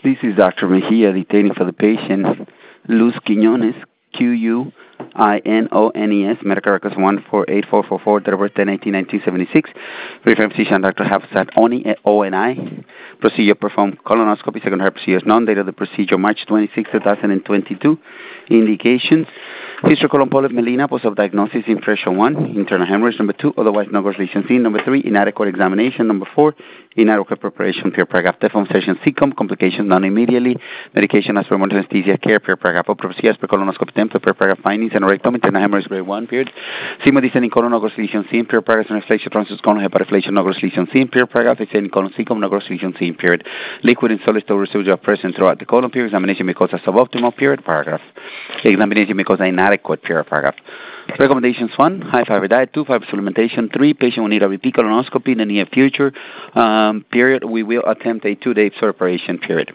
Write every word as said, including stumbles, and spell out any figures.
This is Doctor Mejia detailing for the patient, Luz Quiñones, Q U I N O N E S, medical records one four eight four four four, date of birth ten eighteen nineteen seventy-six. Reference physician Doctor Hafsat Oni, O N I. Procedure performed colonoscopy, second heart procedure known. Date of the procedure March twenty-sixth, two thousand twenty-two. Indications: history colon polyp melina, post-op diagnosis, impression one, internal hemorrhage. Number two, otherwise no gross lesion seen. Number three, inadequate examination. Number four, inadequate preparation, pure paragraph, deform session, C C O M, complications non immediately, medication as per monitoring anesthesia care, pure paragraph, autopsy as per colonoscopy template, pure paragraph findings, and rectum, internal hemorrhage grade one, period. Sigma descending colon, no gross lesion seen, pure paragraph, and inflation, transverse colon, hyperinflation, no gross lesion seen, pure paragraph, descending colon, C C O M, no gross lesion seen, period. Liquid and solid stool residual present throughout the colon, period. Examination mucosa suboptimal, period, paragraph. Examination mucosa inadequate, period, paragraph. Recommendations: one, high fiber diet; two, fiber supplementation; three, patient will need a repeat colonoscopy in the near future. Um, period. We will attempt a two-day preparation. Period.